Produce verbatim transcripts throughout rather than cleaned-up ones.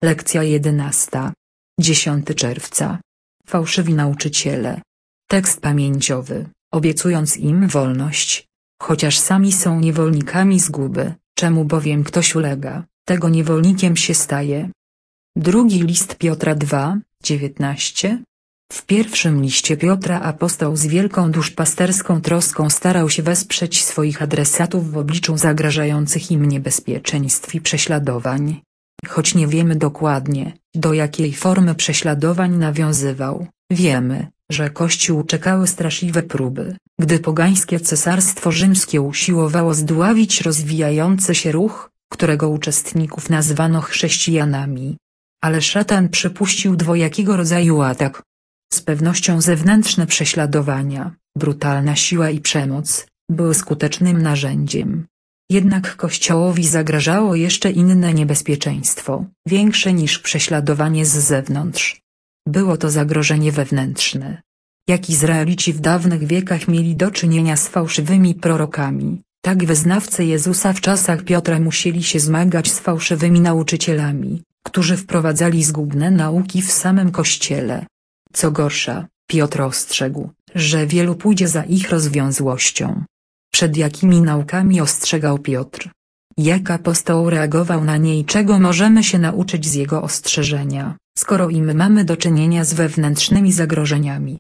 Lekcja jedenasta. dziesiątego czerwca. Fałszywi nauczyciele. Tekst pamięciowy, obiecując im wolność, chociaż sami są niewolnikami zguby, czemu bowiem ktoś ulega, tego niewolnikiem się staje. Drugi list Piotra dwa, dziewiętnaście. W pierwszym liście Piotra apostoł z wielką duszpasterską troską starał się wesprzeć swoich adresatów w obliczu zagrażających im niebezpieczeństw i prześladowań. Choć nie wiemy dokładnie, do jakiej formy prześladowań nawiązywał, wiemy, że Kościół czekały straszliwe próby, gdy pogańskie cesarstwo rzymskie usiłowało zdławić rozwijający się ruch, którego uczestników nazwano chrześcijanami. Ale szatan przypuścił dwojakiego rodzaju atak. Z pewnością zewnętrzne prześladowania, brutalna siła i przemoc, były skutecznym narzędziem. Jednak Kościołowi zagrażało jeszcze inne niebezpieczeństwo, większe niż prześladowanie z zewnątrz. Było to zagrożenie wewnętrzne. Jak Izraelici w dawnych wiekach mieli do czynienia z fałszywymi prorokami, tak wyznawcy Jezusa w czasach Piotra musieli się zmagać z fałszywymi nauczycielami, którzy wprowadzali zgubne nauki w samym Kościele. Co gorsza, Piotr ostrzegł, że wielu pójdzie za ich rozwiązłością. Przed jakimi naukami ostrzegał Piotr? Jak apostoł reagował na nie i czego możemy się nauczyć z jego ostrzeżenia, skoro i my mamy do czynienia z wewnętrznymi zagrożeniami?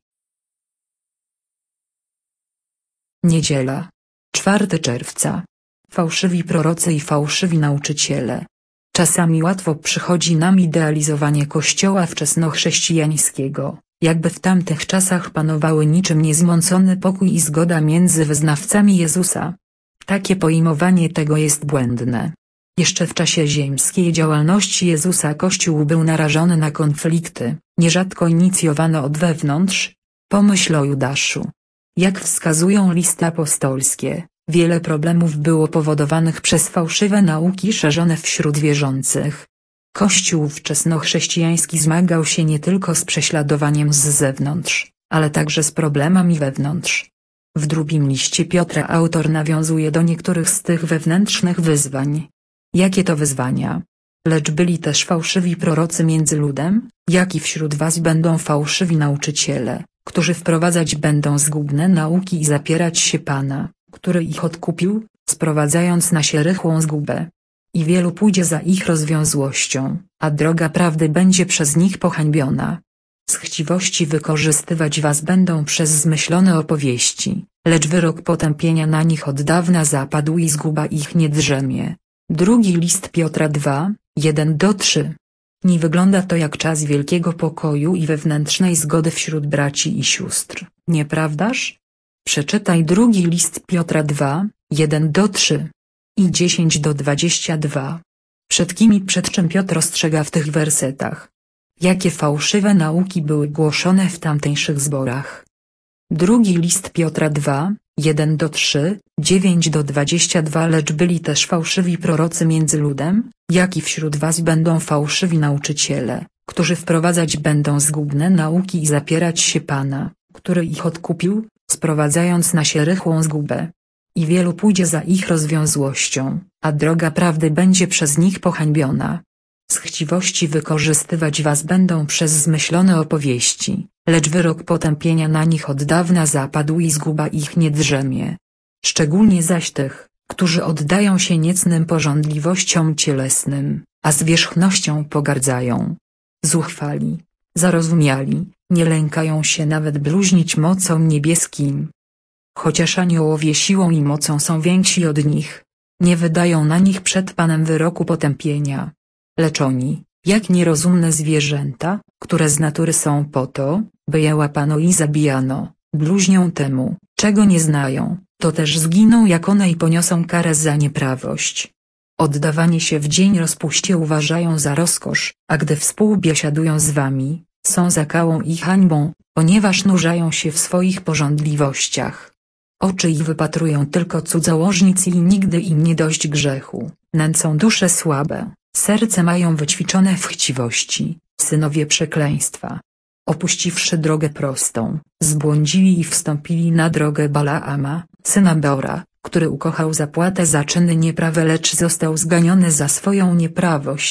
Niedziela. czwartego czerwca. Fałszywi prorocy i fałszywi nauczyciele. Czasami łatwo przychodzi nam idealizowanie Kościoła wczesnochrześcijańskiego, jakby w tamtych czasach panowały niczym niezmącony pokój i zgoda między wyznawcami Jezusa. Takie pojmowanie tego jest błędne. Jeszcze w czasie ziemskiej działalności Jezusa Kościół był narażony na konflikty, nierzadko inicjowane od wewnątrz. Pomyśl o Judaszu. Jak wskazują listy apostolskie, wiele problemów było powodowanych przez fałszywe nauki szerzone wśród wierzących. Kościół wczesnochrześcijański zmagał się nie tylko z prześladowaniem z zewnątrz, ale także z problemami wewnątrz. W drugim liście Piotra autor nawiązuje do niektórych z tych wewnętrznych wyzwań. Jakie to wyzwania? Lecz byli też fałszywi prorocy między ludem, jak i wśród was będą fałszywi nauczyciele, którzy wprowadzać będą zgubne nauki i zapierać się Pana, który ich odkupił, sprowadzając na się rychłą zgubę. I wielu pójdzie za ich rozwiązłością, a droga prawdy będzie przez nich pohańbiona. Z chciwości wykorzystywać was będą przez zmyślone opowieści, lecz wyrok potępienia na nich od dawna zapadł i zguba ich nie drzemie. Drugi list Piotra dwa, jeden do trzech. Nie wygląda to jak czas wielkiego pokoju i wewnętrznej zgody wśród braci i sióstr, nieprawdaż? Przeczytaj drugi list Piotra dwa, jeden do trzech i dziesięć do dwudziestu dwóch. Przed kim i przed czym Piotr ostrzega w tych wersetach? Jakie fałszywe nauki były głoszone w tamtejszych zborach? Drugi list Piotra dwa, jeden do trzech, dziewięć do dwudziestu dwóch. Lecz byli też fałszywi prorocy między ludem, jak i wśród was będą fałszywi nauczyciele, którzy wprowadzać będą zgubne nauki i zapierać się Pana, który ich odkupił, sprowadzając na się rychłą zgubę. I wielu pójdzie za ich rozwiązłością, a droga prawdy będzie przez nich pohańbiona. Z chciwości wykorzystywać was będą przez zmyślone opowieści, lecz wyrok potępienia na nich od dawna zapadł i zguba ich nie drzemie. Szczególnie zaś tych, którzy oddają się niecnym pożądliwościom cielesnym, a zwierzchnością pogardzają. Zuchwali, zarozumiali, nie lękają się nawet bluźnić mocą niebieskim. Chociaż aniołowie siłą i mocą są więksi od nich, nie wydają na nich przed Panem wyroku potępienia. Lecz oni, jak nierozumne zwierzęta, które z natury są po to, by je łapano i zabijano, bluźnią temu, czego nie znają, to też zginą jak one i poniosą karę za nieprawość. Oddawanie się w dzień rozpuście uważają za rozkosz, a gdy współbiesiadują z wami, są zakałą i hańbą, ponieważ nurzają się w swoich pożądliwościach. Oczy ich wypatrują tylko cudzołożnic i nigdy im nie dość grzechu, nęcą dusze słabe, serce mają wyćwiczone w chciwości, synowie przekleństwa. Opuściwszy drogę prostą, zbłądzili i wstąpili na drogę Balaama, syna Beora, który ukochał zapłatę za czyny nieprawe, lecz został zganiony za swoją nieprawość,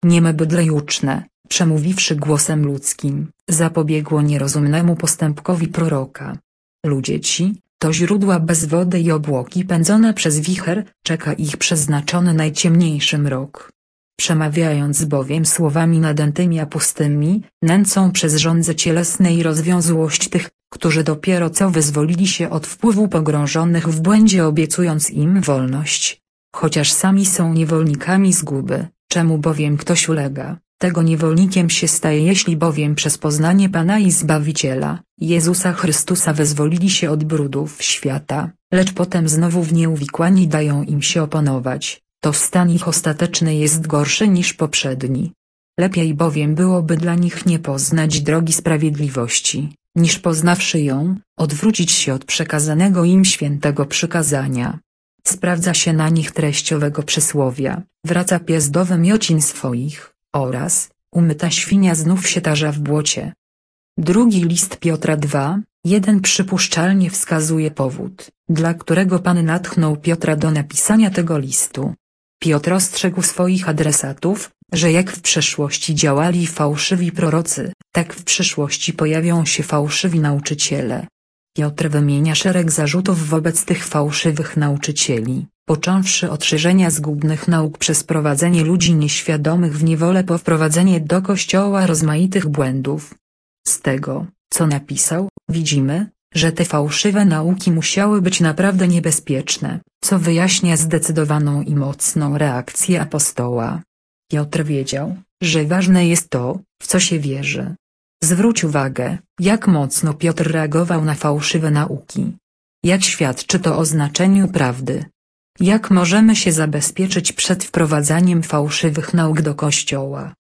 Nieme bydle juczne, przemówiwszy głosem ludzkim, zapobiegło nierozumnemu postępkowi proroka. Ludzie ci, to źródła bez wody i obłoki pędzone przez wicher, czeka ich przeznaczony najciemniejszy mrok. Przemawiając bowiem słowami nadętymi a pustymi, nęcą przez żądze cielesne i rozwiązłość tych, którzy dopiero co wyzwolili się od wpływu pogrążonych w błędzie, obiecując im wolność. Chociaż sami są niewolnikami zguby, czemu bowiem ktoś ulega, tego niewolnikiem się staje. Jeśli bowiem przez poznanie Pana i Zbawiciela, Jezusa Chrystusa wyzwolili się od brudów świata, lecz potem znowu w nie uwikłani dają im się opanować, to stan ich ostateczny jest gorszy niż poprzedni. Lepiej bowiem byłoby dla nich nie poznać drogi sprawiedliwości, niż poznawszy ją, odwrócić się od przekazanego im świętego przykazania. Sprawdza się na nich treść owego przysłowia: wraca pies do wymiocin swoich, oraz umyta świnia znów się tarza w błocie. Drugi list Piotra dwa, jeden przypuszczalnie wskazuje powód, dla którego Pan natchnął Piotra do napisania tego listu. Piotr ostrzegł swoich adresatów, że jak w przeszłości działali fałszywi prorocy, tak w przyszłości pojawią się fałszywi nauczyciele. Piotr wymienia szereg zarzutów wobec tych fałszywych nauczycieli, począwszy od szerzenia zgubnych nauk przez prowadzenie ludzi nieświadomych w niewolę po wprowadzenie do Kościoła rozmaitych błędów. Z tego, co napisał, widzimy, że te fałszywe nauki musiały być naprawdę niebezpieczne, co wyjaśnia zdecydowaną i mocną reakcję apostoła. Piotr wiedział, że ważne jest to, w co się wierzy. Zwróć uwagę, jak mocno Piotr reagował na fałszywe nauki. Jak świadczy to o znaczeniu prawdy. Jak możemy się zabezpieczyć przed wprowadzaniem fałszywych nauk do Kościoła?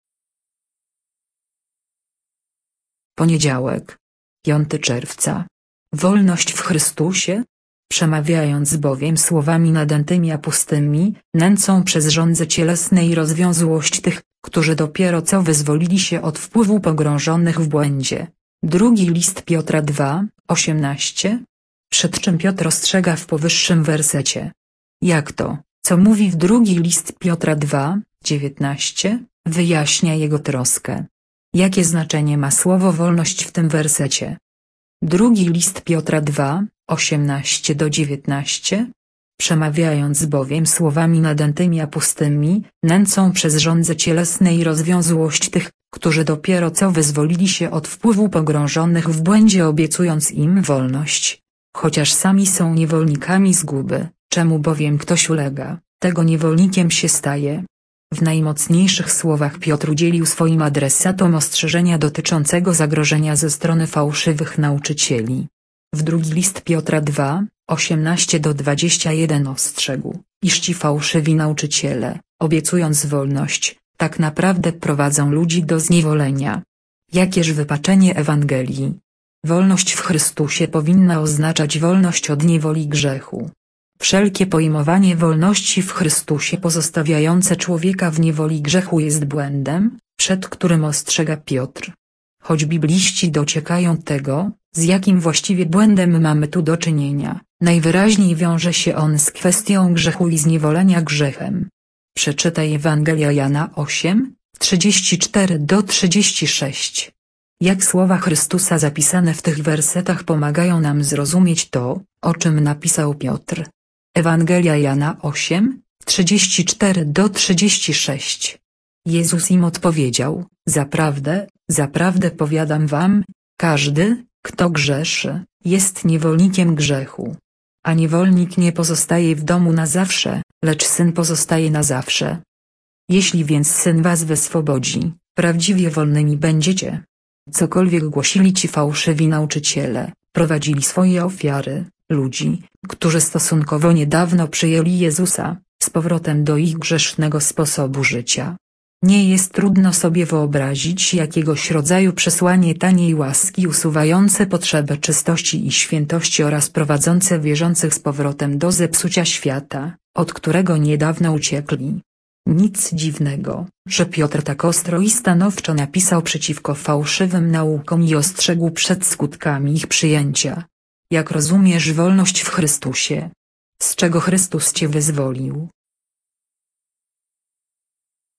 Poniedziałek, piątego czerwca. Wolność w Chrystusie? Przemawiając bowiem słowami nadętymi a pustymi, nęcą przez żądze cielesne i rozwiązłość tych, którzy dopiero co wyzwolili się od wpływu pogrążonych w błędzie. Drugi list Piotra dwa, osiemnaście. Przed czym Piotr ostrzega w powyższym wersecie? Jak to, co mówi w drugi list Piotra dwa, dziewiętnaście, wyjaśnia jego troskę. Jakie znaczenie ma słowo wolność w tym wersecie? Drugi list Piotra dwa, osiemnaście do dziewiętnaście. Przemawiając bowiem słowami nadętymi a pustymi, nęcą przez żądze cielesne i rozwiązłość tych, którzy dopiero co wyzwolili się od wpływu pogrążonych w błędzie, obiecując im wolność. Chociaż sami są niewolnikami zguby, czemu bowiem ktoś ulega, tego niewolnikiem się staje. W najmocniejszych słowach Piotr udzielił swoim adresatom ostrzeżenia dotyczącego zagrożenia ze strony fałszywych nauczycieli. W drugi list Piotra dwa, osiemnaście do dwudziestu jeden ostrzegł, iż ci fałszywi nauczyciele, obiecując wolność, tak naprawdę prowadzą ludzi do zniewolenia. Jakież wypaczenie Ewangelii! Wolność w Chrystusie powinna oznaczać wolność od niewoli grzechu. Wszelkie pojmowanie wolności w Chrystusie pozostawiające człowieka w niewoli grzechu jest błędem, przed którym ostrzega Piotr. Choć bibliści dociekają tego, z jakim właściwie błędem mamy tu do czynienia, najwyraźniej wiąże się on z kwestią grzechu i zniewolenia grzechem. Przeczytaj Ewangelia Jana osiem, trzydzieści cztery do trzydziestu sześciu. Jak słowa Chrystusa zapisane w tych wersetach pomagają nam zrozumieć to, o czym napisał Piotr. Ewangelia Jana osiem, trzydzieści cztery do trzydziestu sześciu. Jezus im odpowiedział: zaprawdę, zaprawdę powiadam wam, każdy, kto grzeszy, jest niewolnikiem grzechu. A niewolnik nie pozostaje w domu na zawsze, lecz syn pozostaje na zawsze. Jeśli więc syn was wyswobodzi, prawdziwie wolnymi będziecie. Cokolwiek głosili ci fałszywi nauczyciele, prowadzili swoje ofiary, ludzi, którzy stosunkowo niedawno przyjęli Jezusa, z powrotem do ich grzesznego sposobu życia. Nie jest trudno sobie wyobrazić jakiegoś rodzaju przesłanie taniej łaski usuwające potrzebę czystości i świętości oraz prowadzące wierzących z powrotem do zepsucia świata, od którego niedawno uciekli. Nic dziwnego, że Piotr tak ostro i stanowczo napisał przeciwko fałszywym naukom i ostrzegł przed skutkami ich przyjęcia. Jak rozumiesz wolność w Chrystusie? Z czego Chrystus cię wyzwolił?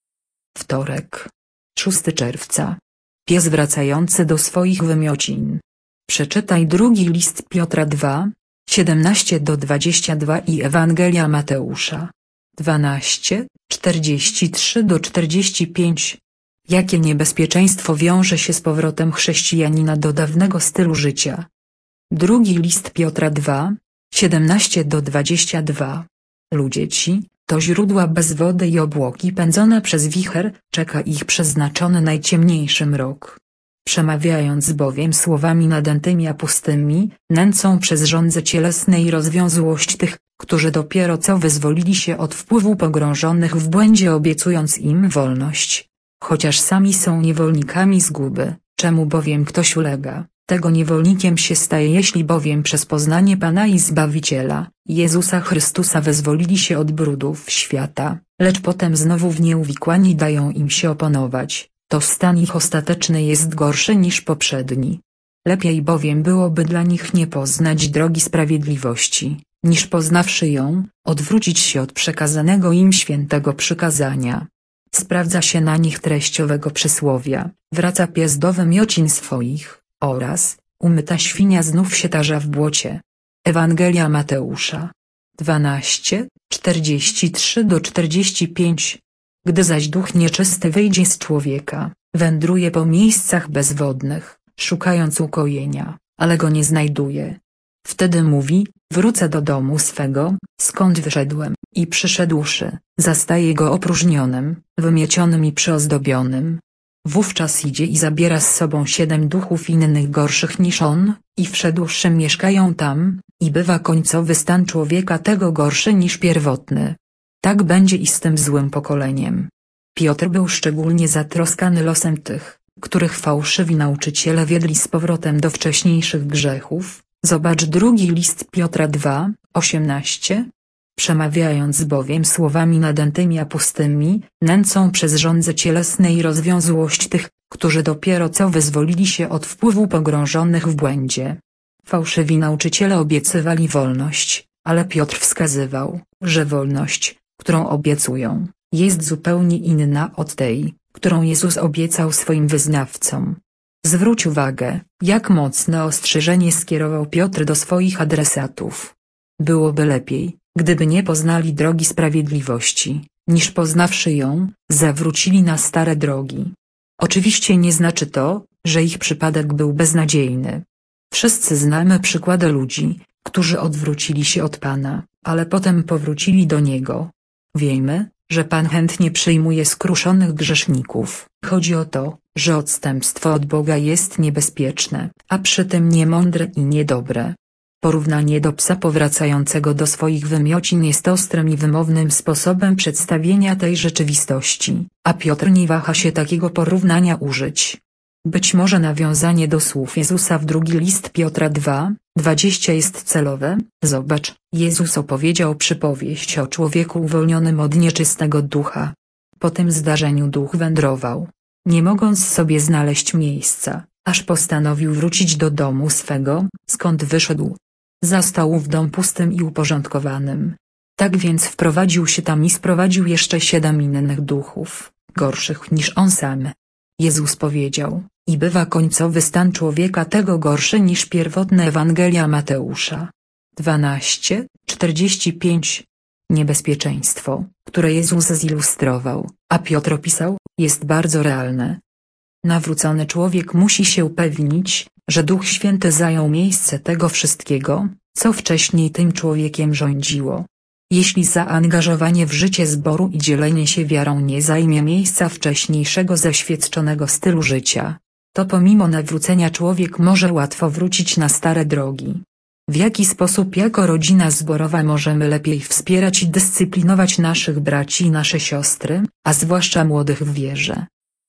Wtorek. szóstego czerwca. Pies wracający do swoich wymiocin. Przeczytaj drugi list Piotra dwa, siedemnaście do dwudziestu dwóch i Ewangelia Mateusza. dwanaście, czterdzieści trzy do czterdziestu pięciu. Jakie niebezpieczeństwo wiąże się z powrotem chrześcijanina do dawnego stylu życia? Drugi list Piotra dwa, siedemnaście do dwudziestu dwóch. Ludzie ci, to źródła bez wody i obłoki pędzone przez wicher, czeka ich przeznaczony najciemniejszy mrok. Przemawiając bowiem słowami nadętymi a pustymi, nęcą przez żądze cielesne i rozwiązłość tych, którzy dopiero co wyzwolili się od wpływu pogrążonych w błędzie, obiecując im wolność. Chociaż sami są niewolnikami zguby, czemu bowiem ktoś ulega, tego niewolnikiem się staje. Jeśli bowiem przez poznanie Pana i Zbawiciela, Jezusa Chrystusa wyzwolili się od brudów świata, lecz potem znowu w nie uwikłani dają im się opanować, to stan ich ostateczny jest gorszy niż poprzedni. Lepiej bowiem byłoby dla nich nie poznać drogi sprawiedliwości, niż poznawszy ją, odwrócić się od przekazanego im świętego przykazania. Sprawdza się na nich treść owego przysłowia: wraca pies do wymiocin swoich, oraz umyta świnia znów się tarza w błocie. Ewangelia Mateusza. dwanaście, czterdzieści trzy do czterdziestu pięciu. Gdy zaś duch nieczysty wyjdzie z człowieka, wędruje po miejscach bezwodnych, szukając ukojenia, ale go nie znajduje. Wtedy mówi: wrócę do domu swego, skąd wyszedłem, i przyszedłszy, zastaje go opróżnionym, wymiecionym i przyozdobionym. Wówczas idzie i zabiera z sobą siedem duchów innych gorszych niż on, i wszedłszy mieszkają tam, i bywa końcowy stan człowieka tego gorszy niż pierwotny. Tak będzie i z tym złym pokoleniem. Piotr był szczególnie zatroskany losem tych, których fałszywi nauczyciele wiedli z powrotem do wcześniejszych grzechów. Zobacz drugi list Piotra dwa, osiemnaście. Przemawiając bowiem słowami nadętymi a pustymi, nęcą przez żądze cielesne i rozwiązłość tych, którzy dopiero co wyzwolili się od wpływu pogrążonych w błędzie. Fałszywi nauczyciele obiecywali wolność, ale Piotr wskazywał, że wolność, którą obiecują, jest zupełnie inna od tej, którą Jezus obiecał swoim wyznawcom. Zwróć uwagę, jak mocne ostrzeżenie skierował Piotr do swoich adresatów. Byłoby lepiej, gdyby nie poznali drogi sprawiedliwości, niż poznawszy ją, zawrócili na stare drogi. Oczywiście nie znaczy to, że ich przypadek był beznadziejny. Wszyscy znamy przykłady ludzi, którzy odwrócili się od Pana, ale potem powrócili do Niego. Wiemy, że Pan chętnie przyjmuje skruszonych grzeszników. Chodzi o to, że odstępstwo od Boga jest niebezpieczne, a przy tym niemądre i niedobre. Porównanie do psa powracającego do swoich wymiocin jest ostrym i wymownym sposobem przedstawienia tej rzeczywistości, a Piotr nie waha się takiego porównania użyć. Być może nawiązanie do słów Jezusa w drugi list Piotra dwa, dwadzieścia jest celowe. Zobacz, Jezus opowiedział przypowieść o człowieku uwolnionym od nieczystego ducha. Po tym zdarzeniu duch wędrował, nie mogąc sobie znaleźć miejsca, aż postanowił wrócić do domu swego, skąd wyszedł. Zastał ów dom pustym i uporządkowanym. Tak więc wprowadził się tam i sprowadził jeszcze siedem innych duchów, gorszych niż on sam. Jezus powiedział: i bywa końcowy stan człowieka tego gorszy niż pierwotna. Ewangelia Mateusza. dwanaście, czterdzieści pięć. Niebezpieczeństwo, które Jezus zilustrował, a Piotr opisał, jest bardzo realne. Nawrócony człowiek musi się upewnić, że Duch Święty zajął miejsce tego wszystkiego, co wcześniej tym człowiekiem rządziło. Jeśli zaangażowanie w życie zboru i dzielenie się wiarą nie zajmie miejsca wcześniejszego zaświadczonego stylu życia, to pomimo nawrócenia człowiek może łatwo wrócić na stare drogi. W jaki sposób jako rodzina zborowa możemy lepiej wspierać i dyscyplinować naszych braci i nasze siostry, a zwłaszcza młodych w wierze?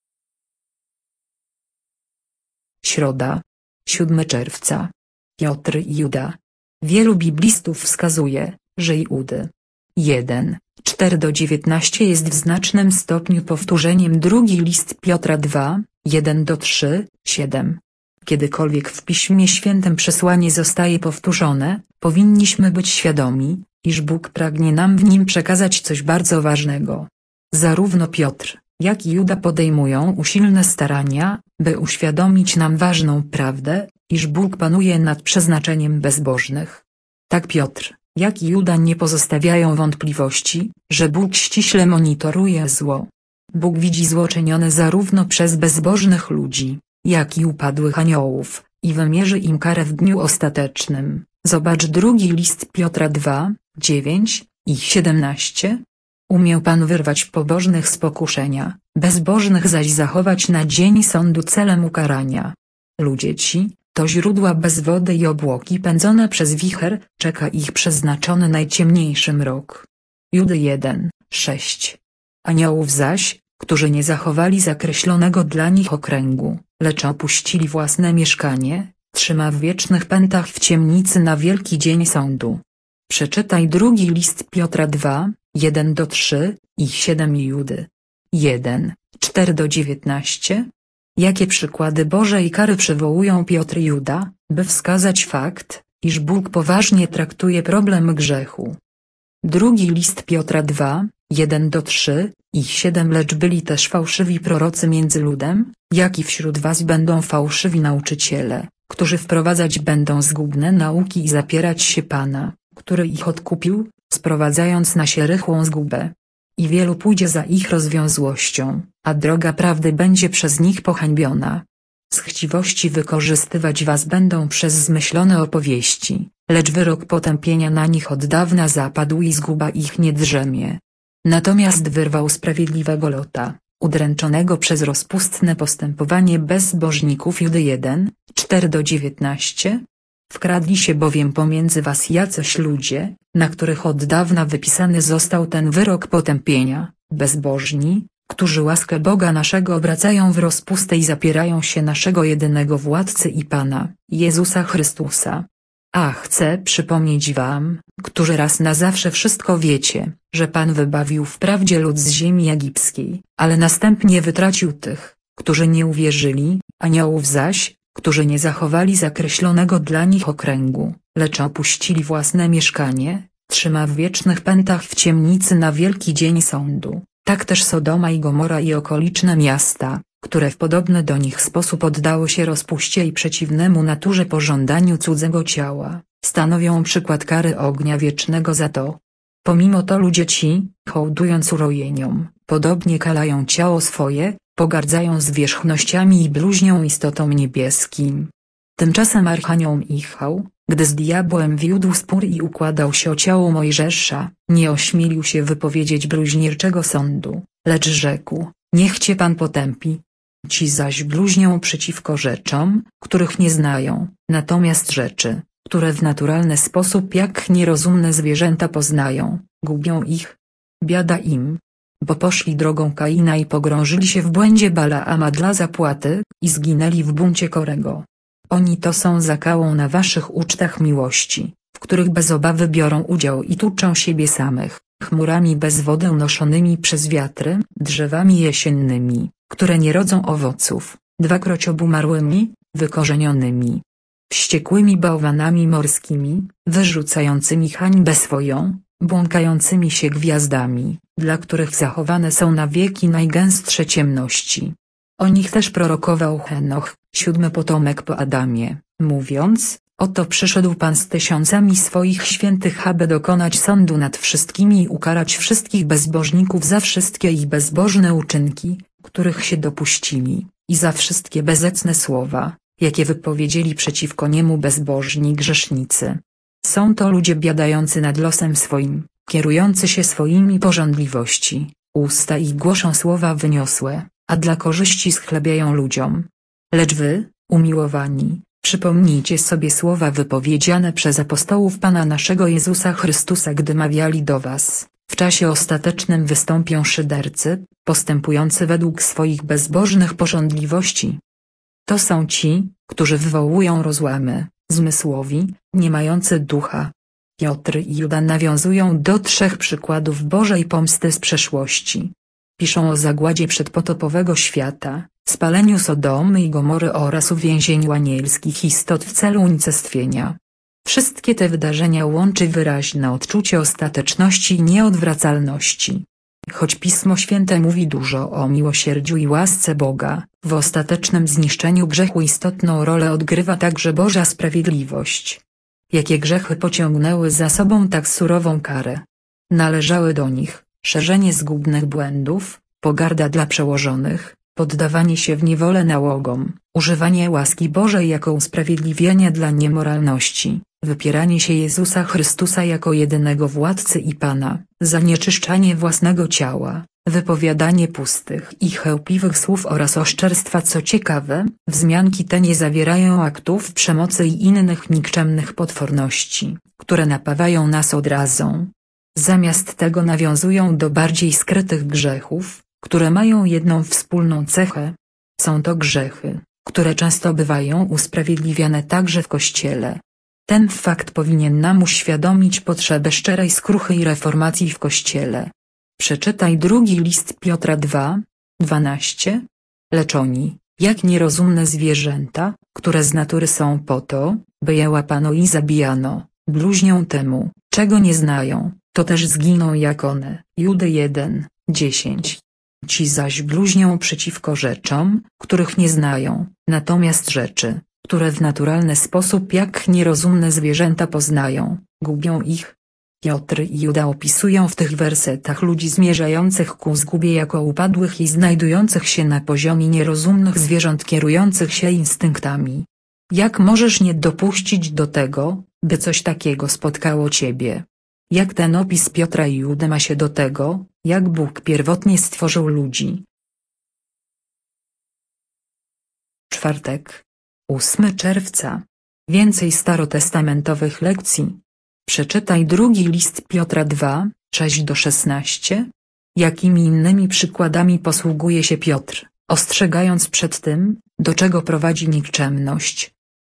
Środa, siódmego czerwca. Piotr i Juda. Wielu biblistów wskazuje, że Judy. jeden, cztery do dziewiętnastu jest w znacznym stopniu powtórzeniem drugi list Piotra dwa, jeden do trzech, siedem. Kiedykolwiek w Piśmie Świętym przesłanie zostaje powtórzone, powinniśmy być świadomi, iż Bóg pragnie nam w nim przekazać coś bardzo ważnego. Zarówno Piotr, jak i Juda podejmują usilne starania, by uświadomić nam ważną prawdę, iż Bóg panuje nad przeznaczeniem bezbożnych. Tak Piotr, jak i Juda nie pozostawiają wątpliwości, że Bóg ściśle monitoruje zło. Bóg widzi zło czynione zarówno przez bezbożnych ludzi, jak i upadłych aniołów, i wymierzy im karę w dniu ostatecznym. Zobacz drugi list Piotra dwa, dziewięć i siedemnaście. Umiał Pan wyrwać pobożnych z pokuszenia, bezbożnych zaś zachować na dzień sądu celem ukarania. Ludzie ci, to źródła bez wody i obłoki pędzone przez wicher, czeka ich przeznaczony najciemniejszy mrok. Judy jeden, sześć. Aniołów zaś, którzy nie zachowali zakreślonego dla nich okręgu, lecz opuścili własne mieszkanie, trzyma w wiecznych pętach w ciemnicy na wielki dzień sądu. Przeczytaj drugi list Piotra dwa, jeden do trzech i siedem i Judy jeden, cztery do dziewiętnastu. Jakie przykłady Bożej kary przywołują Piotr i Juda, by wskazać fakt, iż Bóg poważnie traktuje problem grzechu. Drugi list Piotra dwa, jeden do trzech i siedem. Lecz byli też fałszywi prorocy między ludem, jak i wśród was będą fałszywi nauczyciele, którzy wprowadzać będą zgubne nauki i zapierać się Pana, który ich odkupił, sprowadzając na siebie rychłą zgubę. I wielu pójdzie za ich rozwiązłością, a droga prawdy będzie przez nich pohańbiona. Z chciwości wykorzystywać was będą przez zmyślone opowieści, lecz wyrok potępienia na nich od dawna zapadł i zguba ich nie drzemie. Natomiast wyrwał sprawiedliwego Lota, udręczonego przez rozpustne postępowanie bezbożników. Judy jeden, cztery do dziewiętnastu. Wkradli się bowiem pomiędzy was jacyś ludzie, na których od dawna wypisany został ten wyrok potępienia, bezbożni, którzy łaskę Boga naszego obracają w rozpustę i zapierają się naszego jedynego Władcy i Pana, Jezusa Chrystusa. A chcę przypomnieć wam, którzy raz na zawsze wszystko wiecie, że Pan wybawił wprawdzie lud z ziemi egipskiej, ale następnie wytracił tych, którzy nie uwierzyli, aniołów zaś, którzy nie zachowali zakreślonego dla nich okręgu, lecz opuścili własne mieszkanie, trzyma w wiecznych pętach w ciemnicy na wielki dzień sądu. Tak też Sodoma i Gomora i okoliczne miasta, które w podobny do nich sposób oddały się rozpuście i przeciwnemu naturze pożądaniu cudzego ciała, stanowią przykład kary ognia wiecznego za to. Pomimo to ludzie ci, hołdując urojeniom, podobnie kalają ciało swoje, pogardzają zwierzchnościami i bluźnią istotą niebieskim. Tymczasem archanioł Michał, gdy z diabłem wiódł spór i układał się o ciało Mojżesza, nie ośmielił się wypowiedzieć bluźnierczego sądu, lecz rzekł: niech cię Pan potępi. Ci zaś bluźnią przeciwko rzeczom, których nie znają, natomiast rzeczy, które w naturalny sposób jak nierozumne zwierzęta poznają, gubią ich. Biada im, bo poszli drogą Kaina i pogrążyli się w błędzie Balaama dla zapłaty, i zginęli w buncie Korego. Oni to są zakałą na waszych ucztach miłości, w których bez obawy biorą udział i tuczą siebie samych, chmurami bez wody unoszonymi przez wiatry, drzewami jesiennymi, które nie rodzą owoców, dwakroć obumarłymi, wykorzenionymi, wściekłymi bałwanami morskimi, wyrzucającymi hańbę swoją, błąkającymi się gwiazdami, dla których zachowane są na wieki najgęstsze ciemności. O nich też prorokował Henoch, siódmy potomek po Adamie, mówiąc: oto przyszedł Pan z tysiącami swoich świętych, aby dokonać sądu nad wszystkimi i ukarać wszystkich bezbożników za wszystkie ich bezbożne uczynki, których się dopuścili, i za wszystkie bezecne słowa, jakie wypowiedzieli przeciwko niemu bezbożni grzesznicy. Są to ludzie biadający nad losem swoim, kierujący się swoimi pożądliwości, usta ich głoszą słowa wyniosłe, a dla korzyści schlebiają ludziom. Lecz wy, umiłowani, przypomnijcie sobie słowa wypowiedziane przez apostołów Pana naszego Jezusa Chrystusa, gdy mawiali do was: w czasie ostatecznym wystąpią szydercy, postępujący według swoich bezbożnych pożądliwości. To są ci, którzy wywołują rozłamy, zmysłowi, nie mający ducha. Piotr i Juda nawiązują do trzech przykładów Bożej pomsty z przeszłości. Piszą o zagładzie przedpotopowego świata, spaleniu Sodomy i Gomory oraz uwięzieniu anielskich istot w celu unicestwienia. Wszystkie te wydarzenia łączy wyraźne odczucie ostateczności i nieodwracalności. Choć Pismo Święte mówi dużo o miłosierdziu i łasce Boga, w ostatecznym zniszczeniu grzechu istotną rolę odgrywa także Boża sprawiedliwość. Jakie grzechy pociągnęły za sobą tak surową karę? Należały do nich szerzenie zgubnych błędów, pogarda dla przełożonych, poddawanie się w niewolę nałogom, używanie łaski Bożej jako usprawiedliwienia dla niemoralności, wypieranie się Jezusa Chrystusa jako jedynego władcy i Pana, zanieczyszczanie własnego ciała, wypowiadanie pustych i chełpliwych słów oraz oszczerstwa. Co ciekawe, wzmianki te nie zawierają aktów przemocy i innych nikczemnych potworności, które napawają nas odrazą. Zamiast tego nawiązują do bardziej skrytych grzechów, które mają jedną wspólną cechę. Są to grzechy, które często bywają usprawiedliwiane także w Kościele. Ten fakt powinien nam uświadomić potrzebę szczerej skruchy i reformacji w Kościele. Przeczytaj drugi list Piotra dwa, dwanaście. Lecz oni, jak nierozumne zwierzęta, które z natury są po to, by je łapano i zabijano, bluźnią temu, czego nie znają, to też zginą jak one. Judy jeden, dziesięć. Ci zaś bluźnią przeciwko rzeczom, których nie znają, natomiast rzeczy, które w naturalny sposób jak nierozumne zwierzęta poznają, gubią ich. Piotr i Juda opisują w tych wersetach ludzi zmierzających ku zgubie jako upadłych i znajdujących się na poziomie nierozumnych zwierząt kierujących się instynktami. Jak możesz nie dopuścić do tego, by coś takiego spotkało ciebie? Jak ten opis Piotra i Judy ma się do tego, jak Bóg pierwotnie stworzył ludzi? Czwartek. ósmego czerwca. Więcej starotestamentowych lekcji. Przeczytaj drugi list Piotra dwa, sześć do szesnastu. Jakimi innymi przykładami posługuje się Piotr, ostrzegając przed tym, do czego prowadzi nikczemność?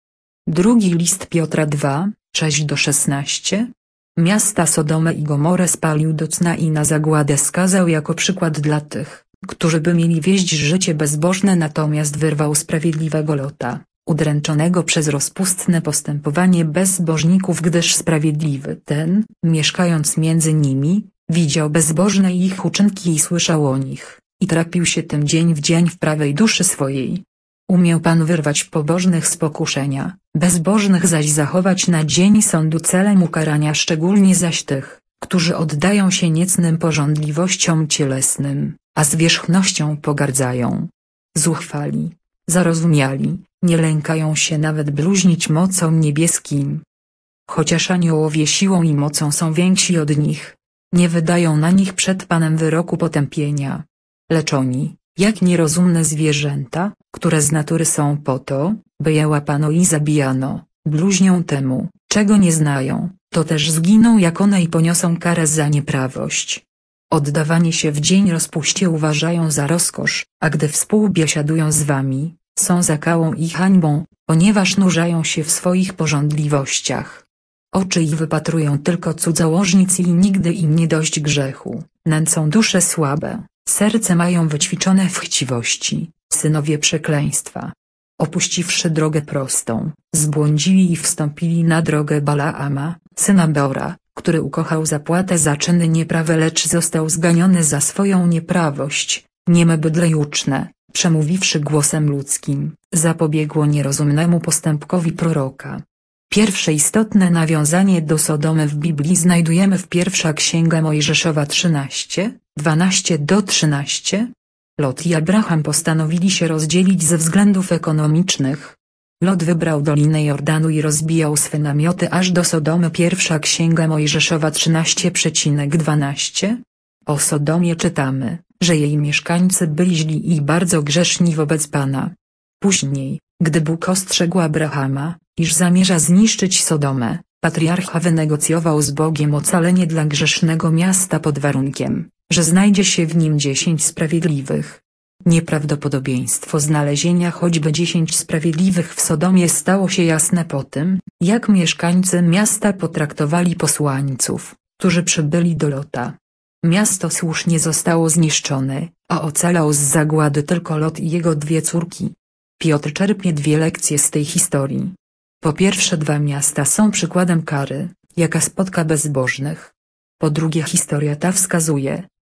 Drugi list Piotra dwa, sześć do szesnastu. Miasta Sodomę i Gomorę spalił do cna i na zagładę skazał jako przykład dla tych, którzy by mieli wieść życie bezbożne, natomiast wyrwał sprawiedliwego Lota, udręczonego przez rozpustne postępowanie bezbożników, gdyż sprawiedliwy ten, mieszkając między nimi, widział bezbożne ich uczynki i słyszał o nich, i trapił się tym dzień w dzień w prawej duszy swojej. Umiał Pan wyrwać pobożnych z pokuszenia, bezbożnych zaś zachować na dzień sądu celem ukarania, szczególnie zaś tych, którzy oddają się niecnym pożądliwościom cielesnym, a zwierzchnością pogardzają. Zuchwali, zarozumiali, nie lękają się nawet bluźnić mocą niebieskim. Chociaż aniołowie siłą i mocą są więksi od nich, nie wydają na nich przed Panem wyroku potępienia. Lecz oni, jak nierozumne zwierzęta, które z natury są po to, by je łapano i zabijano, bluźnią temu, czego nie znają, to też zginą jak one i poniosą karę za nieprawość. Oddawanie się w dzień rozpuście uważają za rozkosz, a gdy współbiesiadują z wami, są zakałą i hańbą, ponieważ nurzają się w swoich pożądliwościach. Oczy ich wypatrują tylko cudzołożnic i nigdy im nie dość grzechu, nęcą dusze słabe, serce mają wyćwiczone w chciwości, synowie przekleństwa. Opuściwszy drogę prostą, zbłądzili i wstąpili na drogę Balaama, syna Beora, który ukochał zapłatę za czyny nieprawe, lecz został zganiony za swoją nieprawość. Nieme bydle juczne, przemówiwszy głosem ludzkim, zapobiegło nierozumnemu postępkowi proroka. Pierwsze istotne nawiązanie do Sodomy w Biblii znajdujemy w Pierwsza Księga Mojżeszowa trzynaście, dwanaście do trzynastu. Lot i Abraham postanowili się rozdzielić ze względów ekonomicznych. Lot wybrał Dolinę Jordanu i rozbijał swe namioty aż do Sodomy. Pierwsza Księga Mojżeszowa trzynaście, dwanaście. O Sodomie czytamy, że jej mieszkańcy byli źli i bardzo grzeszni wobec Pana. Później, gdy Bóg ostrzegł Abrahama, iż zamierza zniszczyć Sodomę, patriarcha wynegocjował z Bogiem ocalenie dla grzesznego miasta pod warunkiem, że znajdzie się w nim dziesięć sprawiedliwych. Nieprawdopodobieństwo znalezienia choćby dziesięć sprawiedliwych w Sodomie stało się jasne po tym, jak mieszkańcy miasta potraktowali posłańców, którzy przybyli do Lota. Miasto słusznie zostało zniszczone, a ocalał z zagłady tylko Lot i jego dwie córki. Piotr czerpie dwie lekcje z tej historii. Po pierwsze, dwa miasta są przykładem kary, jaka spotka bezbożnych. Po drugie, historia ta wskazuje,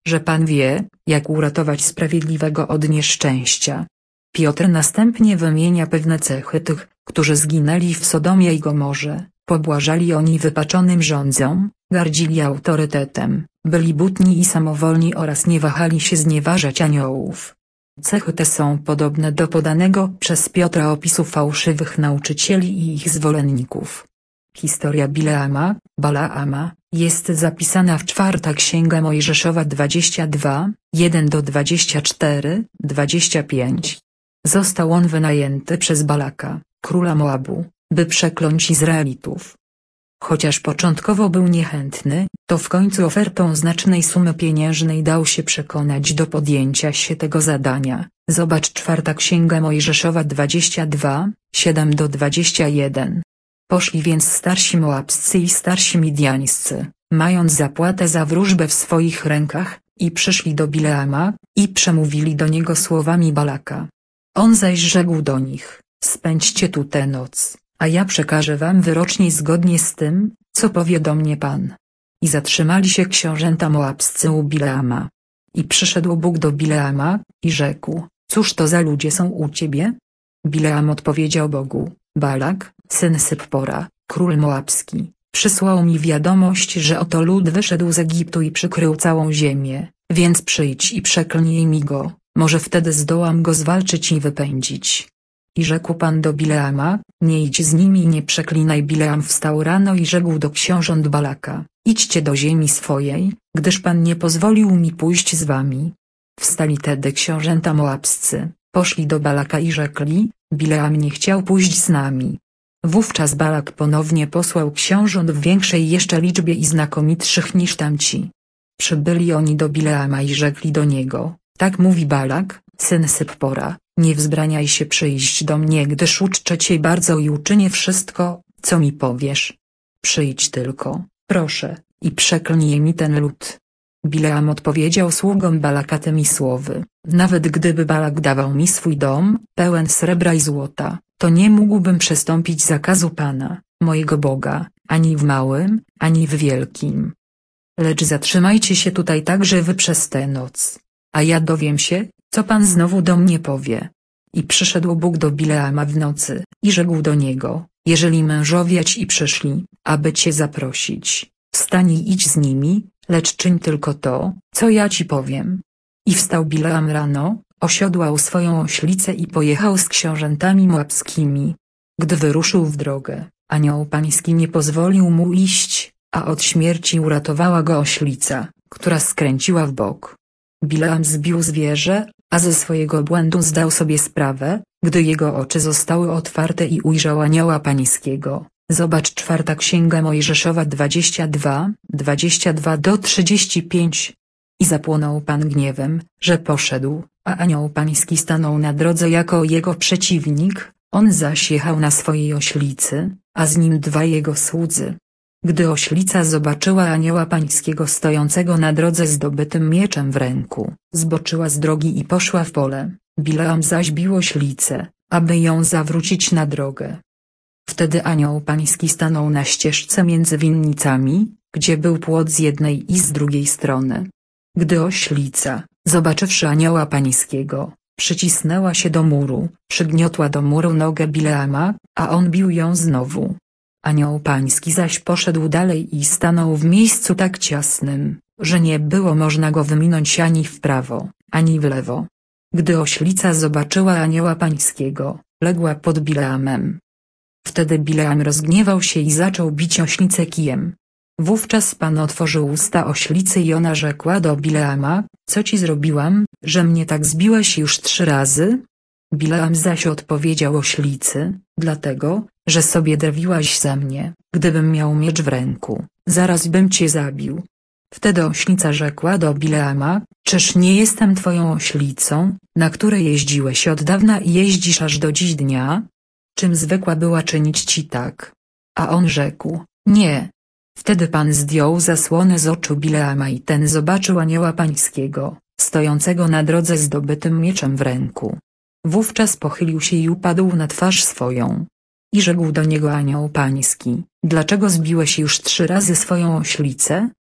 że pan wie, jak uratować sprawiedliwego od nieszczęścia. Piotr następnie wymienia pewne cechy tych, którzy zginęli w Sodomie i Gomorze, pobłażali oni wypaczonym rządzom, gardzili autorytetem, byli butni i samowolni oraz nie wahali się znieważać aniołów. Cechy te są podobne do podanego przez Piotra opisu fałszywych nauczycieli i ich zwolenników. Historia Bileama, Balaama, jest zapisana w czwarta Księga Mojżeszowa dwadzieścia dwa, jeden do dwudziestu czterech, dwudziestu pięciu. Został on wynajęty przez Balaka, króla Moabu, by przekląć Izraelitów. Chociaż początkowo był niechętny, to w końcu ofertą znacznej sumy pieniężnej dał się przekonać do podjęcia się tego zadania. Zobacz czwarta Księga Mojżeszowa dwadzieścia dwa, siedem do dwudziestu jeden. Poszli więc starsi Moabscy i starsi Midiańscy, mając zapłatę za wróżbę w swoich rękach, i przyszli do Bileama, i przemówili do niego słowami Balaka. On zaś rzekł do nich: spędźcie tu tę noc, a ja przekażę wam wyrocznie zgodnie z tym, co powie do mnie Pan. I zatrzymali się książęta Moabscy u Bileama. I przyszedł Bóg do Bileama, i rzekł: cóż to za ludzie są u ciebie? Bileam odpowiedział Bogu: Balak, syn Syppora, król moabski, przysłał mi wiadomość, że oto lud wyszedł z Egiptu i przykrył całą ziemię, więc przyjdź i przeklnij mi go, może wtedy zdołam go zwalczyć i wypędzić. I rzekł Pan do Bileama: nie idź z nimi i nie przeklinaj. Bileam wstał rano i rzekł do książąt Balaka: idźcie do ziemi swojej, gdyż Pan nie pozwolił mi pójść z wami. Wstali tedy książęta moabscy, poszli do Balaka i rzekli: Bileam nie chciał pójść z nami. Wówczas Balak ponownie posłał książąt w większej jeszcze liczbie i znakomitszych niż tamci. Przybyli oni do Bileama i rzekli do niego: tak mówi Balak, syn Syppora, nie wzbraniaj się przyjść do mnie, gdyż uczczę cię bardzo i uczynię wszystko, co mi powiesz. Przyjdź tylko, proszę, i przeklnij mi ten lud. Bileam odpowiedział sługom Balaka tymi słowy: nawet gdyby Balak dawał mi swój dom, pełen srebra i złota, to nie mógłbym przestąpić zakazu Pana, mojego Boga, ani w małym, ani w wielkim. Lecz zatrzymajcie się tutaj także wy przez tę noc, a ja dowiem się, co Pan znowu do mnie powie. I przyszedł Bóg do Bileama w nocy, i rzekł do niego: jeżeli mężowie ci przyszli, aby cię zaprosić, wstań i idź z nimi, lecz czyń tylko to, co ja ci powiem. I wstał Bileam rano, osiodłał swoją oślicę i pojechał z książętami moabskimi. Gdy wyruszył w drogę, anioł pański nie pozwolił mu iść, a od śmierci uratowała go oślica, która skręciła w bok. Bileam zbił zwierzę, a ze swojego błędu zdał sobie sprawę, gdy jego oczy zostały otwarte i ujrzał anioła pańskiego. Zobacz czwarta Księga Mojżeszowa dwadzieścia dwa, dwadzieścia dwa do trzydziestu pięciu. I zapłonął Pan gniewem, że poszedł, a anioł pański stanął na drodze jako jego przeciwnik, on zaś jechał na swojej oślicy, a z nim dwa jego słudzy. Gdy oślica zobaczyła anioła pańskiego stojącego na drodze z dobytym mieczem w ręku, zboczyła z drogi i poszła w pole. Bileam zaś bił oślicę, aby ją zawrócić na drogę. Wtedy anioł pański stanął na ścieżce między winnicami, gdzie był płot z jednej i z drugiej strony. Gdy oślica, zobaczywszy anioła pańskiego, przycisnęła się do muru, przygniotła do muru nogę Bileama, a on bił ją znowu. Anioł pański zaś poszedł dalej i stanął w miejscu tak ciasnym, że nie było można go wyminąć ani w prawo, ani w lewo. Gdy oślica zobaczyła anioła pańskiego, legła pod Bileamem. Wtedy Bileam rozgniewał się i zaczął bić oślicę kijem. Wówczas Pan otworzył usta oślicy i ona rzekła do Bileama: co ci zrobiłam, że mnie tak zbiłeś już trzy razy? Bileam zaś odpowiedział oślicy: dlatego, że sobie drwiłaś ze mnie, gdybym miał miecz w ręku, zaraz bym cię zabił. Wtedy oślica rzekła do Bileama: czyż nie jestem twoją oślicą, na której jeździłeś od dawna i jeździsz aż do dziś dnia? Czym zwykła była czynić ci tak? A on rzekł: nie. Wtedy Pan zdjął zasłonę z oczu Bileama i ten zobaczył anioła pańskiego, stojącego na drodze z dobytym mieczem w ręku. Wówczas pochylił się i upadł na twarz swoją. I rzekł do niego anioł pański: dlaczego zbiłeś już trzy razy swoją oślicę?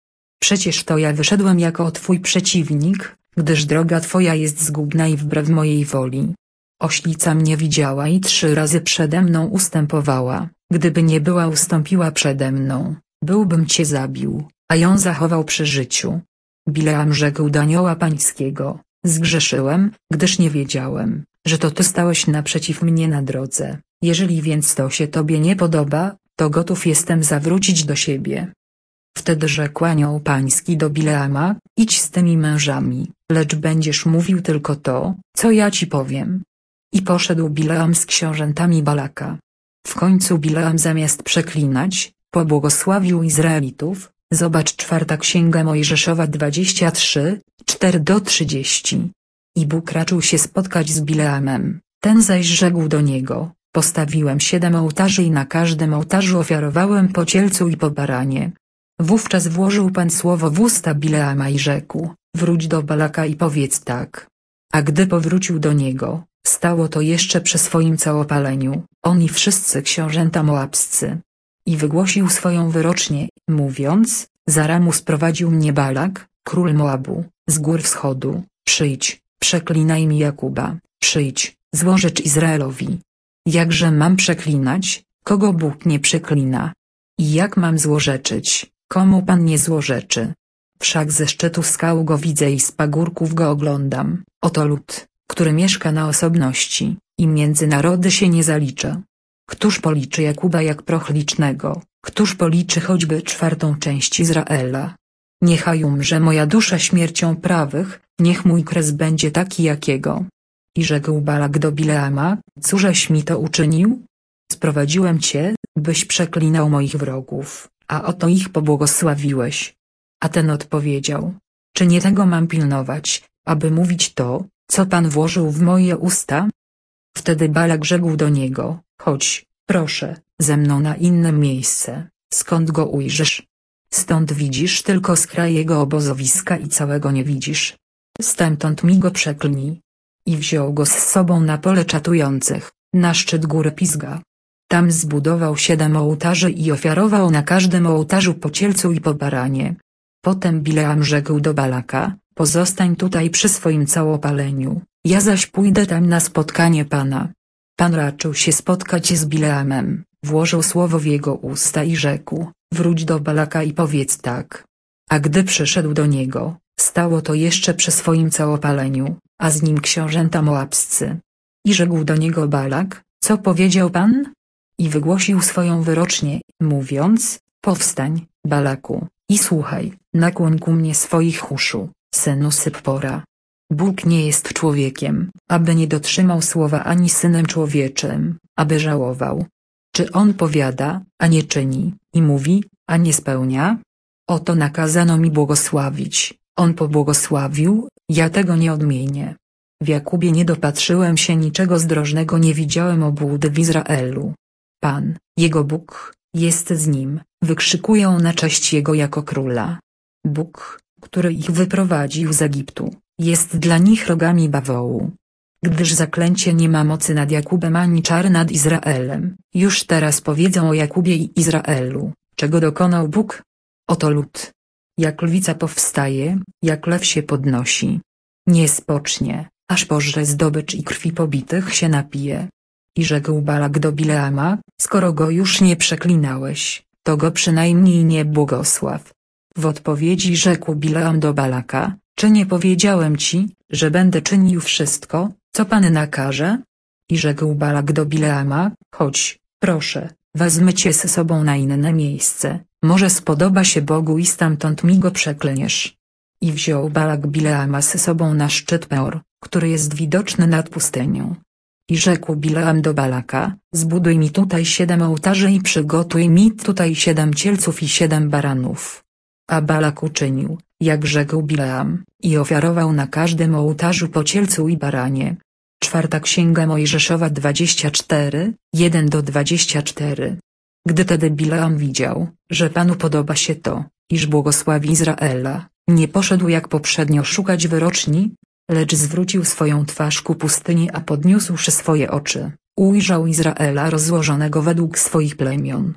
Przecież to ja wyszedłem jako twój przeciwnik, gdyż droga twoja jest zgubna i wbrew mojej woli. Oślica mnie widziała i trzy razy przede mną ustępowała, gdyby nie była ustąpiła przede mną, byłbym cię zabił, a ją zachował przy życiu. Bileam rzekł do anioła pańskiego: zgrzeszyłem, gdyż nie wiedziałem, że to ty stałeś naprzeciw mnie na drodze. Jeżeli więc to się tobie nie podoba, to gotów jestem zawrócić do siebie. Wtedy rzekł anioł pański do Bileama: idź z tymi mężami, lecz będziesz mówił tylko to, co ja ci powiem. I poszedł Bileam z książętami Balaka. W końcu Bileam zamiast przeklinać, pobłogosławił Izraelitów. Zobacz czwarta księga Mojżeszowa dwadzieścia trzy, cztery do trzydziestu. I Bóg raczył się spotkać z Bileamem, ten zaś rzekł do niego: postawiłem siedem ołtarzy i na każdym ołtarzu ofiarowałem po cielcu i po baranie. Wówczas włożył Pan słowo w usta Bileama i rzekł: wróć do Balaka i powiedz tak. A gdy powrócił do niego, stało to jeszcze przy swoim całopaleniu, on i wszyscy książęta moabscy. I wygłosił swoją wyrocznię, mówiąc: z Aramu sprowadził mnie Balak, król Moabu, z gór wschodu. Przyjdź, przeklinaj mi Jakuba, przyjdź, złożecz Izraelowi. Jakże mam przeklinać, kogo Bóg nie przeklina? I jak mam złorzeczyć, komu Pan nie złorzeczy? Wszak ze szczytu skał go widzę i z pagórków go oglądam. Oto lud, który mieszka na osobności, i między narody się nie zalicza. Któż policzy Jakuba jak proch licznego, któż policzy choćby czwartą część Izraela? Niechaj umrze moja dusza śmiercią prawych, niech mój kres będzie taki jakiego. I rzekł Balak do Bileama: cóżeś mi to uczynił? Sprowadziłem cię, byś przeklinał moich wrogów, a oto ich pobłogosławiłeś. A ten odpowiedział: czy nie tego mam pilnować, aby mówić to, co Pan włożył w moje usta? Wtedy Balak rzekł do niego: chodź, proszę, ze mną na inne miejsce, skąd go ujrzysz. Stąd widzisz tylko skraj jego obozowiska i całego nie widzisz. Stamtąd mi go przeklnij. I wziął go z sobą na pole czatujących, na szczyt góry Pisga. Tam zbudował siedem ołtarzy i ofiarował na każdym ołtarzu po cielcu i po baranie. Potem Bileam rzekł do Balaka: pozostań tutaj przy swoim całopaleniu, ja zaś pójdę tam na spotkanie Pana. Pan raczył się spotkać z Bileamem, włożył słowo w jego usta i rzekł: wróć do Balaka i powiedz tak. A gdy przyszedł do niego, stało to jeszcze przy swoim całopaleniu, a z nim książęta moabscy. I rzekł do niego Balak: co powiedział Pan? I wygłosił swoją wyrocznię, mówiąc: powstań, Balaku, i słuchaj, nakłoń ku mnie swoich uszu, synu Syppora. Bóg nie jest człowiekiem, aby nie dotrzymał słowa, ani synem człowieczym, aby żałował. Czy on powiada, a nie czyni, i mówi, a nie spełnia? Oto nakazano mi błogosławić, on pobłogosławił, ja tego nie odmienię. W Jakubie nie dopatrzyłem się niczego zdrożnego, nie widziałem obłudy w Izraelu. Pan, jego Bóg, jest z nim, wykrzykują na cześć jego jako króla. Bóg, który ich wyprowadził z Egiptu, jest dla nich rogami bawołu. Gdyż zaklęcie nie ma mocy nad Jakubem ani czar nad Izraelem, już teraz powiedzą o Jakubie i Izraelu, czego dokonał Bóg. Oto lud. Jak lwica powstaje, jak lew się podnosi. Nie spocznie, aż pożre zdobycz i krwi pobitych się napije. I rzekł Balak do Bileama: skoro go już nie przeklinałeś, to go przynajmniej nie błogosław. W odpowiedzi rzekł Bileam do Balaka: czy nie powiedziałem ci, że będę czynił wszystko, co Pan nakaże? I rzekł Balak do Bileama: chodź, proszę, wezmę cię ze sobą na inne miejsce, może spodoba się Bogu i stamtąd mi go przeklniesz. I wziął Balak Bileama ze sobą na szczyt Peor, który jest widoczny nad pustynią. I rzekł Bileam do Balaka: zbuduj mi tutaj siedem ołtarzy i przygotuj mi tutaj siedem cielców i siedem baranów. A Balak uczynił, jak rzekł Bileam, i ofiarował na każdym ołtarzu po cielcu i baranie. Czwarta księga Mojżeszowa dwadzieścia cztery, jeden do dwudziestu czterech. Gdy tedy Bileam widział, że Panu podoba się to, iż błogosławi Izraela, nie poszedł jak poprzednio szukać wyroczni, lecz zwrócił swoją twarz ku pustyni, a podniósłszy swoje oczy, ujrzał Izraela rozłożonego według swoich plemion.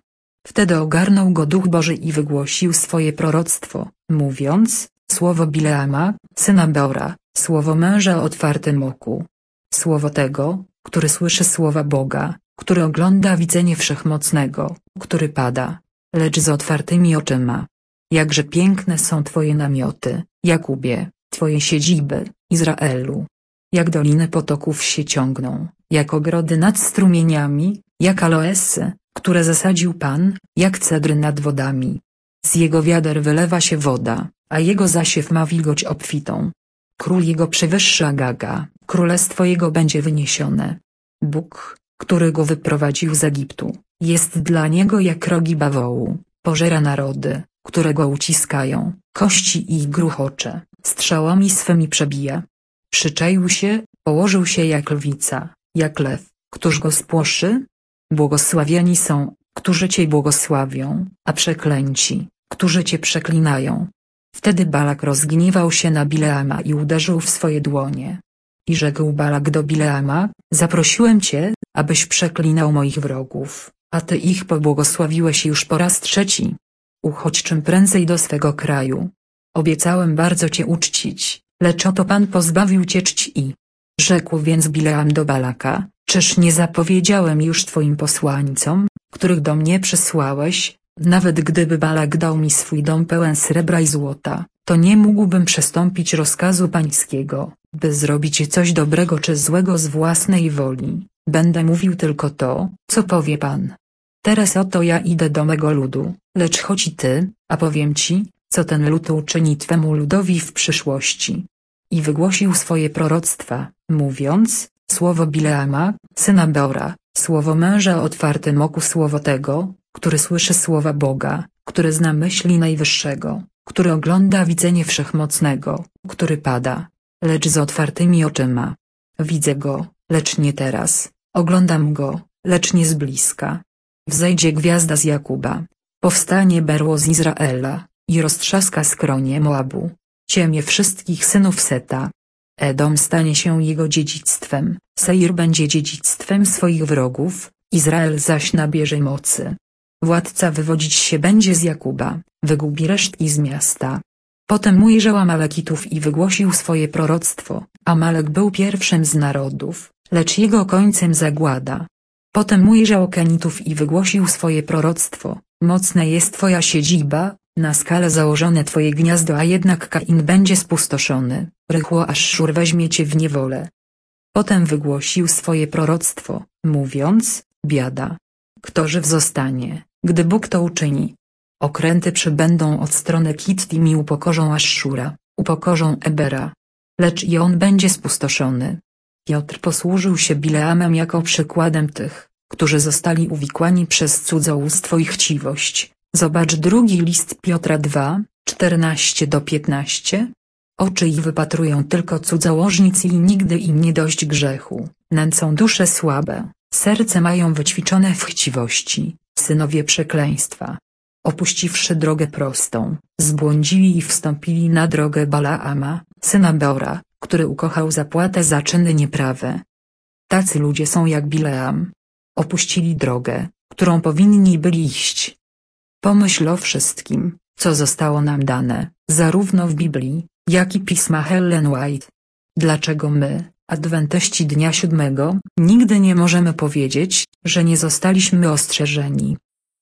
Wtedy ogarnął go Duch Boży i wygłosił swoje proroctwo, mówiąc: słowo Bileama, syna Beora, słowo męża o otwartym oku. Słowo tego, który słyszy słowa Boga, który ogląda widzenie Wszechmocnego, który pada, lecz z otwartymi oczyma. Jakże piękne są Twoje namioty, Jakubie, Twoje siedziby, Izraelu. Jak doliny potoków się ciągną, jak ogrody nad strumieniami, jak aloesy, które zasadził Pan, jak cedry nad wodami. Z jego wiader wylewa się woda, a jego zasiew ma wilgoć obfitą. Król jego przewyższa Agaga, królestwo jego będzie wyniesione. Bóg, który go wyprowadził z Egiptu, jest dla niego jak rogi bawołu, pożera narody, które go uciskają, kości ich gruchocze, strzałami swymi przebija. Przyczaił się, położył się jak lwica, jak lew, któż go spłoszy? Błogosławieni są, którzy Cię błogosławią, a przeklęci, którzy Cię przeklinają. Wtedy Balak rozgniewał się na Bileama i uderzył w swoje dłonie. I rzekł Balak do Bileama: zaprosiłem Cię, abyś przeklinał moich wrogów, a Ty ich pobłogosławiłeś już po raz trzeci. Uchodź czym prędzej do swego kraju. Obiecałem bardzo Cię uczcić, lecz oto Pan pozbawił Cię czci. Rzekł więc Bileam do Balaka: czyż nie zapowiedziałem już Twoim posłańcom, których do mnie przysłałeś, nawet gdyby Balak dał mi swój dom pełen srebra i złota, to nie mógłbym przestąpić rozkazu pańskiego, by zrobić coś dobrego czy złego z własnej woli. Będę mówił tylko to, co powie Pan. Teraz oto ja idę do mego ludu, lecz chodź i Ty, a powiem Ci, co ten lud uczyni Twemu ludowi w przyszłości. I wygłosił swoje proroctwa, mówiąc: słowo Bileama, syna Beora, słowo męża o otwartym oku, słowo tego, który słyszy słowa Boga, który zna myśli Najwyższego, który ogląda widzenie Wszechmocnego, który pada, lecz z otwartymi oczyma. Widzę go, lecz nie teraz, oglądam go, lecz nie z bliska. Wzejdzie gwiazda z Jakuba, powstanie berło z Izraela, i roztrzaska skronie Moabu, ciemię wszystkich synów Seta. Edom stanie się jego dziedzictwem, Seir będzie dziedzictwem swoich wrogów, Izrael zaś nabierze mocy. Władca wywodzić się będzie z Jakuba, wygubi resztki z miasta. Potem ujrzał Amalekitów i wygłosił swoje proroctwo. Amalek był pierwszym z narodów, lecz jego końcem zagłada. Potem ujrzał Kenitów i wygłosił swoje proroctwo. Mocna jest Twoja siedziba, na skale założone Twoje gniazdo, a jednak Kain będzie spustoszony, rychło Asszur weźmie Cię w niewolę. Potem wygłosił swoje proroctwo, mówiąc: biada. Kto żyw zostanie, gdy Bóg to uczyni? Okręty przybędą od strony Kittim i upokorzą Asszura, upokorzą Ebera. Lecz i on będzie spustoszony. Piotr posłużył się Bileamem jako przykładem tych, którzy zostali uwikłani przez cudzołóstwo i chciwość. Zobacz drugi list Piotra dwa, czternaście do piętnaście. Oczy ich wypatrują tylko cudzołożnicy i nigdy im nie dość grzechu, nęcą dusze słabe, serce mają wyćwiczone w chciwości, synowie przekleństwa. Opuściwszy drogę prostą, zbłądzili i wstąpili na drogę Balaama, syna Beora, który ukochał zapłatę za czyny nieprawe. Tacy ludzie są jak Bileam. Opuścili drogę, którą powinni byli iść. Pomyśl o wszystkim, co zostało nam dane, zarówno w Biblii, jak i pisma Ellen White. Dlaczego my, adwentyści dnia siódmego, nigdy nie możemy powiedzieć, że nie zostaliśmy ostrzeżeni?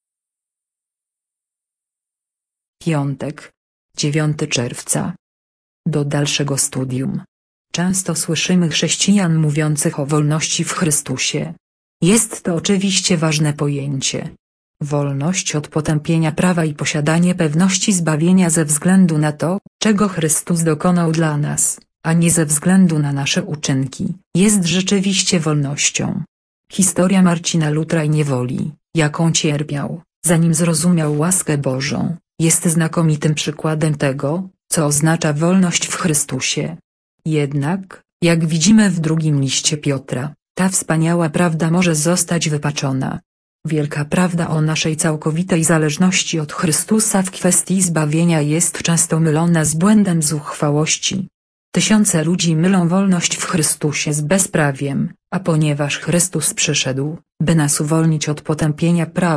Piątek, dziewiątego czerwca. Do dalszego studium. Często słyszymy chrześcijan mówiących o wolności w Chrystusie. Jest to oczywiście ważne pojęcie. Wolność od potępienia prawa i posiadanie pewności zbawienia ze względu na to, czego Chrystus dokonał dla nas, a nie ze względu na nasze uczynki, jest rzeczywiście wolnością. Historia Marcina Lutra i niewoli, jaką cierpiał, zanim zrozumiał łaskę Bożą, jest znakomitym przykładem tego, co oznacza wolność w Chrystusie. Jednak, jak widzimy w drugim liście Piotra, ta wspaniała prawda może zostać wypaczona. Wielka prawda o naszej całkowitej zależności od Chrystusa w kwestii zbawienia jest często mylona z błędem zuchwałości. Tysiące ludzi mylą wolność w Chrystusie z bezprawiem, a ponieważ Chrystus przyszedł, by nas uwolnić od potępienia prawa,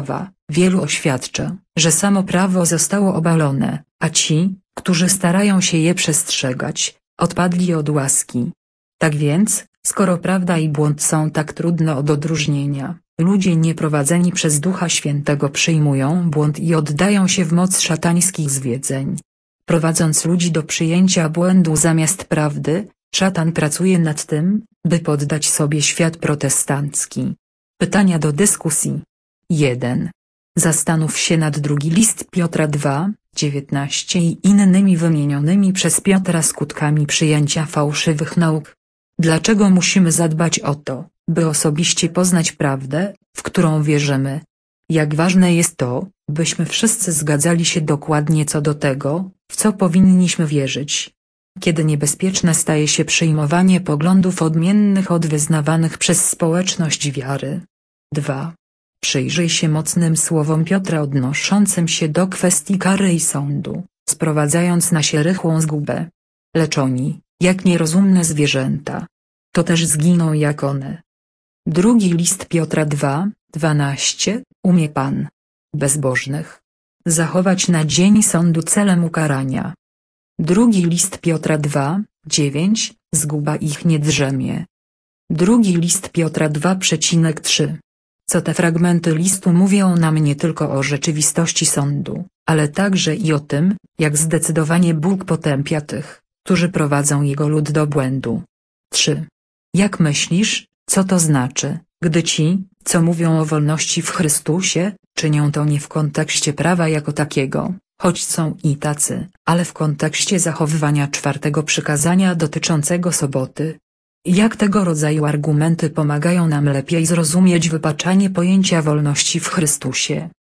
Wielu oświadcza, że samo prawo zostało obalone, a ci, którzy starają się je przestrzegać, odpadli od łaski. Tak więc, skoro prawda i błąd są tak trudne od odróżnienia, ludzie nieprowadzeni przez Ducha Świętego przyjmują błąd i oddają się w moc szatańskich zwiedzeń. Prowadząc ludzi do przyjęcia błędu zamiast prawdy, szatan pracuje nad tym, by poddać sobie świat protestancki. Pytania do dyskusji. jeden. Zastanów się nad drugi list Piotra dwa, dziewiętnaście i innymi wymienionymi przez Piotra skutkami przyjęcia fałszywych nauk. Dlaczego musimy zadbać o to, by osobiście poznać prawdę, w którą wierzymy? Jak ważne jest to, byśmy wszyscy zgadzali się dokładnie co do tego, w co powinniśmy wierzyć. Kiedy niebezpieczne staje się przyjmowanie poglądów odmiennych od wyznawanych przez społeczność wiary. dwa. Przyjrzyj się mocnym słowom Piotra odnoszącym się do kwestii kary i sądu, sprowadzając na siebie rychłą zgubę. Lecz oni, jak nierozumne zwierzęta, to też zginą jak one. Drugi list Piotra dwa, dwanaście, umie Pan bezbożnych zachować na dzień sądu celem ukarania. Drugi list Piotra dwa, dziewięć, zguba ich nie drzemie. Drugi list Piotra dwa, trzy. Co te fragmenty listu mówią nam nie tylko o rzeczywistości sądu, ale także i o tym, jak zdecydowanie Bóg potępia tych, którzy prowadzą Jego lud do błędu. trzy. Jak myślisz, co to znaczy, gdy ci, co mówią o wolności w Chrystusie, czynią to nie w kontekście prawa jako takiego, choć są i tacy, ale w kontekście zachowywania czwartego przykazania dotyczącego soboty? Jak tego rodzaju argumenty pomagają nam lepiej zrozumieć wypaczanie pojęcia wolności w Chrystusie?